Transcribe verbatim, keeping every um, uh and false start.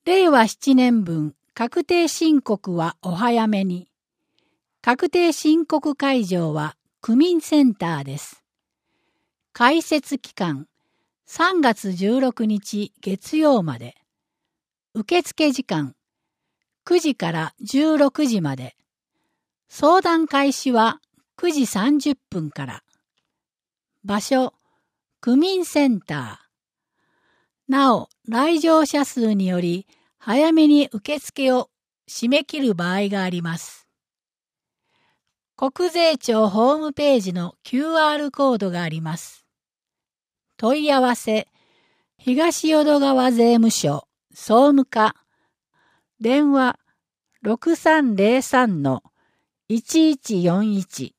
れいわなねんぶん確定申告はお早めに。確定申告会場は区民センターです。開設期間さんがつじゅうろくにち月曜まで。受付時間くじからじゅうろくじまで。相談開始はくじさんじゅっぷんから。場所、区民センター。なお、来場者数により早めに受付を締め切る場合があります。国税庁ホームページの キューアール コードがあります。問い合わせ、東淀川税務署総務課、電話 ろくさんぜろさんのいちいちよんいち